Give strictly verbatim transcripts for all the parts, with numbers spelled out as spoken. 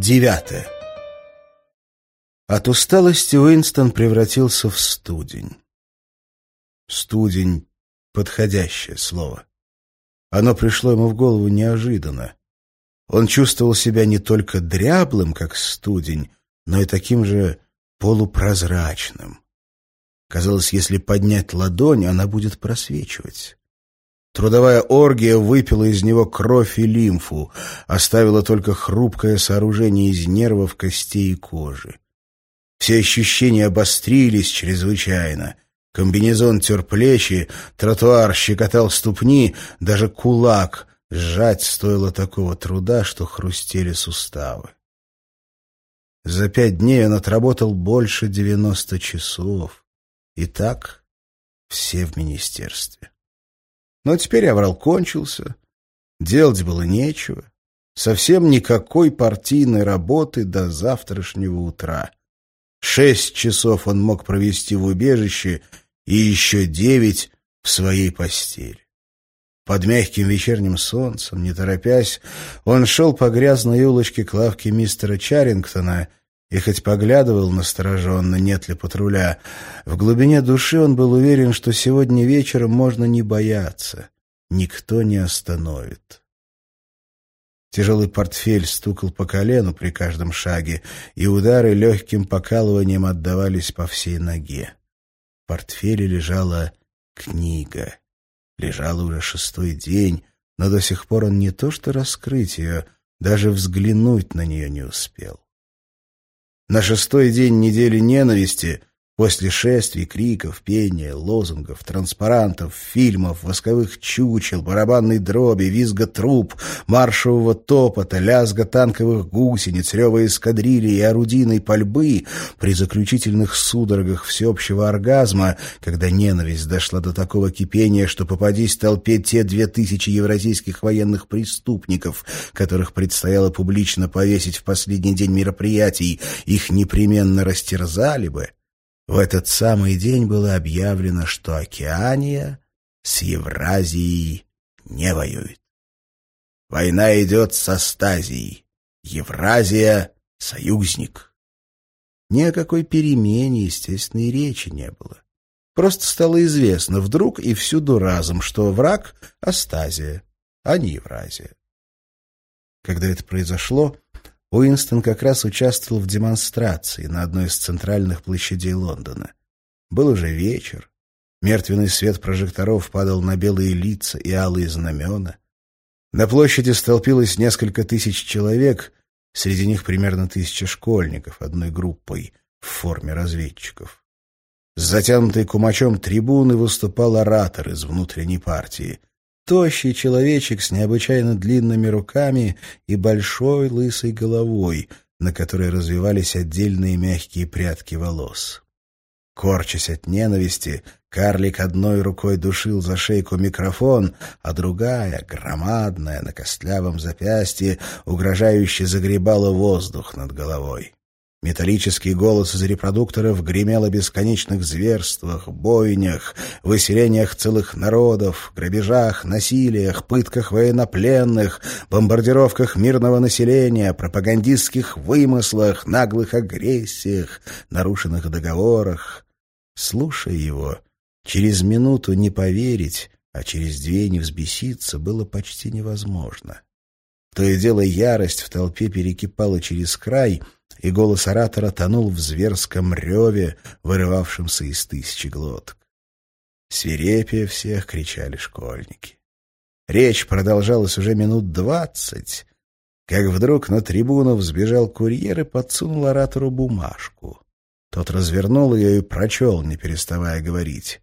Девятое. От усталости Уинстон превратился в студень. Студень — подходящее слово. Оно пришло ему в голову неожиданно. Он чувствовал себя не только дряблым, как студень, но и таким же полупрозрачным. Казалось, если поднять ладонь, она будет просвечивать. Трудовая оргия выпила из него кровь и лимфу, оставила только хрупкое сооружение из нервов, костей и кожи. Все ощущения обострились чрезвычайно. Комбинезон тер плечи, тротуар щекотал ступни, даже кулак сжать стоило такого труда, что хрустели суставы. За пять дней он отработал больше девяноста часов. И так все в министерстве. Но теперь аврал кончился, делать было нечего, совсем никакой партийной работы до завтрашнего утра. Шесть часов он мог провести в убежище и еще девять в своей постели. Под мягким вечерним солнцем, не торопясь, он шел по грязной улочке к лавке мистера Чарингтона и хоть поглядывал настороженно, нет ли патруля, в глубине души он был уверен, что сегодня вечером можно не бояться, никто не остановит. Тяжелый портфель стукал по колену при каждом шаге, и удары легким покалыванием отдавались по всей ноге. В портфеле лежала книга. Лежала уже шестой день, но до сих пор он не то что раскрыть ее, даже взглянуть на нее не успел. На шестой день недели ненависти, после шествий, криков, пения, лозунгов, транспарантов, фильмов, восковых чучел, барабанной дроби, визга труб, маршевого топота, лязга танковых гусениц, рева эскадрильи и орудийной пальбы, при заключительных судорогах всеобщего оргазма, когда ненависть дошла до такого кипения, что попадись толпе те две тысячи евразийских военных преступников, которых предстояло публично повесить в последний день мероприятий, их непременно растерзали бы, в этот самый день было объявлено, что Океания с Евразией не воюет. Война идет с Астазией. Евразия — союзник. Ни о какой перемене, естественно, и речи не было. Просто стало известно вдруг и всюду разом, что враг — Астазия, а не Евразия. Когда это произошло, Уинстон как раз участвовал в демонстрации на одной из центральных площадей Лондона. Был уже вечер. Мертвенный свет прожекторов падал на белые лица и алые знамена. На площади столпилось несколько тысяч человек, среди них примерно тысяча школьников одной группой в форме разведчиков. С затянутой кумачом трибуны выступал оратор из внутренней партии. Тощий человечек с необычайно длинными руками и большой лысой головой, на которой развивались отдельные мягкие прядки волос. Корчась от ненависти, карлик одной рукой душил за шейку микрофон, а другая, громадная, на костлявом запястье, угрожающе загребала воздух над головой. Металлический голос из репродукторов гремел о бесконечных зверствах, бойнях, выселениях целых народов, грабежах, насилиях, пытках военнопленных, бомбардировках мирного населения, пропагандистских вымыслах, наглых агрессиях, нарушенных договорах. Слушая его, через минуту не поверить, а через две не взбеситься было почти невозможно. То и дело ярость в толпе перекипала через край, и голос оратора тонул в зверском реве, вырывавшемся из тысячи глоток. Свирепее всех кричали школьники. Речь продолжалась уже минут двадцать, как вдруг на трибуну взбежал курьер и подсунул оратору бумажку. Тот развернул ее и прочел, не переставая говорить.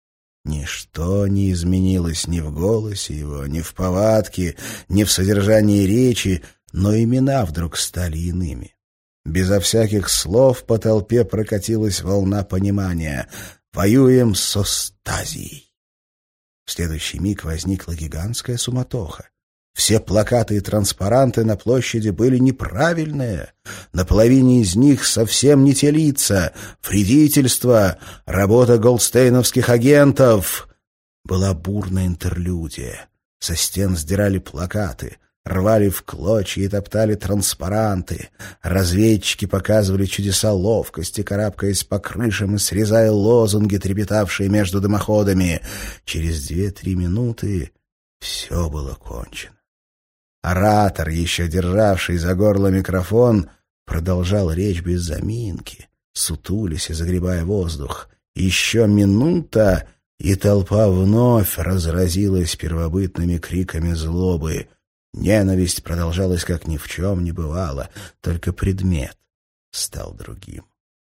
Ничто не изменилось ни в голосе его, ни в повадке, ни в содержании речи, но имена вдруг стали иными. Безо всяких слов по толпе прокатилась волна понимания. «Воюем с Астазией». В следующий миг возникла гигантская суматоха. Все плакаты и транспаранты на площади были неправильные. На половине из них совсем не те лица. Вредительство, работа голдстейновских агентов. Была бурная интерлюдия. Со стен сдирали плакаты. рвали в клочья и топтали транспаранты. Разведчики показывали чудеса ловкости, карабкаясь по крышам и срезая лозунги, трепетавшие между дымоходами. Через две-три минуты все было кончено. Оратор, еще державший за горло микрофон, продолжал речь без заминки, сутулясь и загребая воздух. Еще минута, и толпа вновь разразилась первобытными криками злобы. Ненависть продолжалась, как ни в чем не бывало, только предмет стал другим.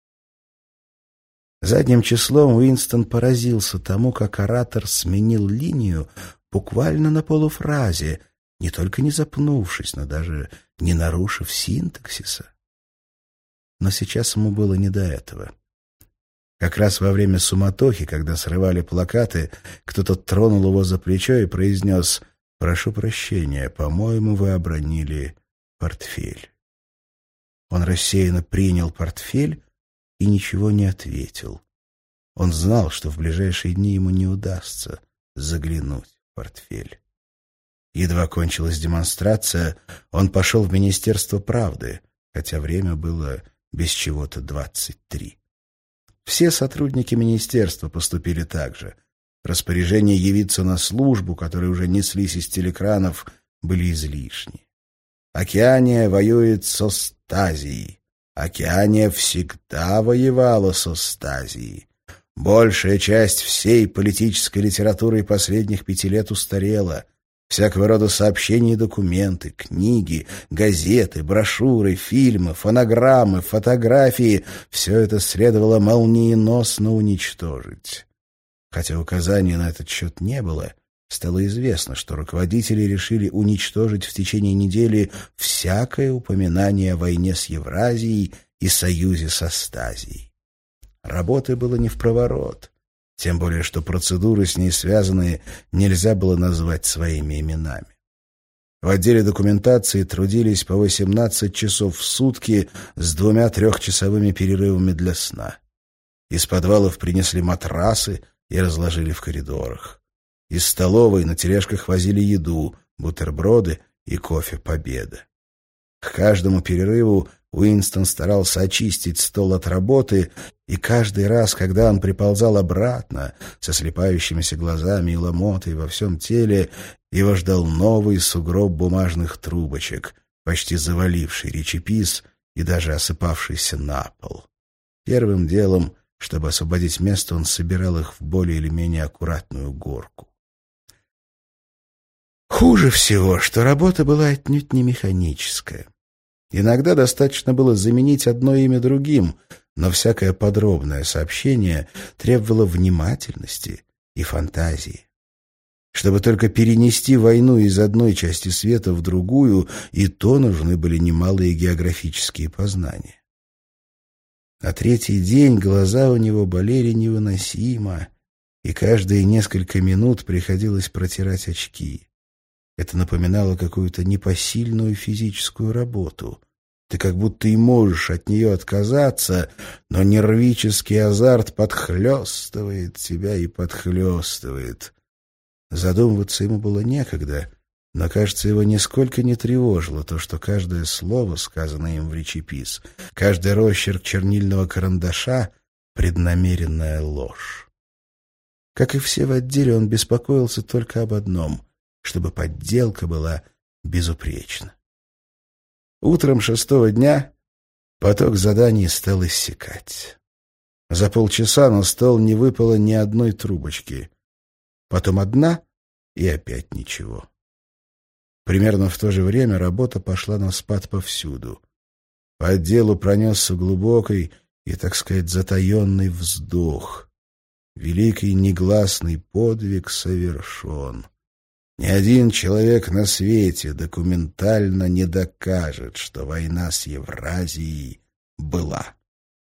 Задним числом Уинстон поразился тому, как оратор сменил линию буквально на полуфразе, не только не запнувшись, но даже не нарушив синтаксиса. Но сейчас ему было не до этого. Как раз во время суматохи, когда срывали плакаты, кто-то тронул его за плечо и произнес: «Прошу прощения, по-моему, вы обронили портфель». Он рассеянно принял портфель и ничего не ответил. Он знал, что в ближайшие дни ему не удастся заглянуть в портфель. Едва кончилась демонстрация, он пошел в Министерство правды, хотя время было без чего-то двадцать три. Все сотрудники министерства поступили так же. Распоряжения явиться на службу, которые уже неслись из телекранов, были излишни. Океания воюет со Стазией. Океания всегда воевала со Стазией. Большая часть всей политической литературы последних пяти лет устарела. Всякого рода сообщения и документы, книги, газеты, брошюры, фильмы, фонограммы, фотографии — все это следовало молниеносно уничтожить. Хотя указаний на этот счет не было, стало известно, что руководители решили уничтожить в течение недели всякое упоминание о войне с Евразией и союзе со Стазией. Работы было не впроворот. Тем более, что процедуры, с ней связанные, нельзя было назвать своими именами. В отделе документации трудились по восемнадцать часов в сутки с двумя трехчасовыми перерывами для сна. Из подвалов принесли матрасы и разложили в коридорах. Из столовой на тележках возили еду, бутерброды и кофе «Победа». К каждому перерыву Уинстон старался очистить стол от работы, и каждый раз, когда он приползал обратно, со слепающимися глазами и ломотой во всем теле, его ждал новый сугроб бумажных трубочек, почти заваливший речепис и даже осыпавшийся на пол. Первым делом, чтобы освободить место, он собирал их в более или менее аккуратную горку. Хуже всего, что работа была отнюдь не механическая. Иногда достаточно было заменить одно имя другим, но всякое подробное сообщение требовало внимательности и фантазии. Чтобы только перенести войну из одной части света в другую, и то нужны были немалые географические познания. На третий день глаза у него болели невыносимо, и каждые несколько минут приходилось протирать очки. Это напоминало какую-то непосильную физическую работу. Ты как будто и можешь от нее отказаться, но нервический азарт подхлестывает тебя и подхлестывает. Задумываться ему было некогда, но, кажется, его нисколько не тревожило то, что каждое слово, сказанное им в речепис, каждый росчерк чернильного карандаша — преднамеренная ложь. Как и все в отделе, он беспокоился только об одном — чтобы подделка была безупречна. Утром шестого дня поток заданий стал иссякать. За полчаса на стол не выпало ни одной трубочки. Потом одна — и опять ничего. Примерно в то же время работа пошла на спад повсюду. По отделу пронесся глубокий и, так сказать, затаенный вздох. Великий негласный подвиг совершен. Ни один человек на свете документально не докажет, что война с Евразией была.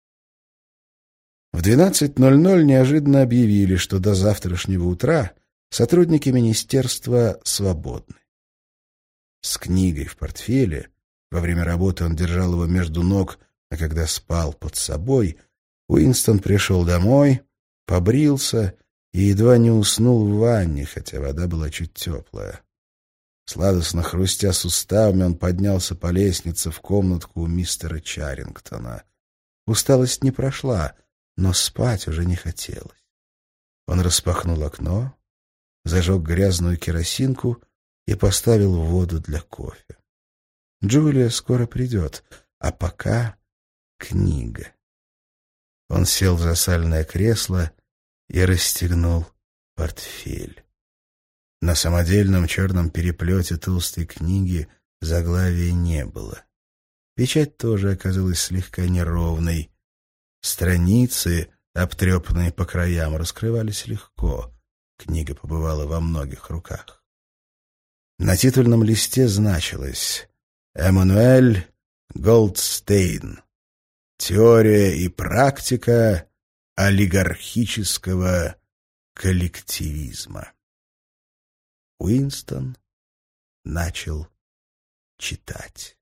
В двенадцать ноль ноль неожиданно объявили, что до завтрашнего утра сотрудники министерства свободны. С книгой в портфеле, во время работы он держал его между ног, а когда спал под собой, Уинстон пришел домой, побрился и едва не уснул в ванне, хотя вода была чуть теплая. Сладостно хрустя суставами, он поднялся по лестнице в комнатку у мистера Чарингтона. Усталость не прошла, но спать уже не хотелось. Он распахнул окно, зажег грязную керосинку и поставил воду для кофе. Джулия скоро придет, а пока книга. Он сел в засаленное кресло и расстегнул портфель. На самодельном черном переплете толстой книги заглавия не было. Печать тоже оказалась слегка неровной. Страницы, обтрепанные по краям, раскрывались легко. Книга побывала во многих руках. На титульном листе значилось «Эммануэль Голдстейн. Теория и практика олигархического коллективизма». Уинстон начал читать.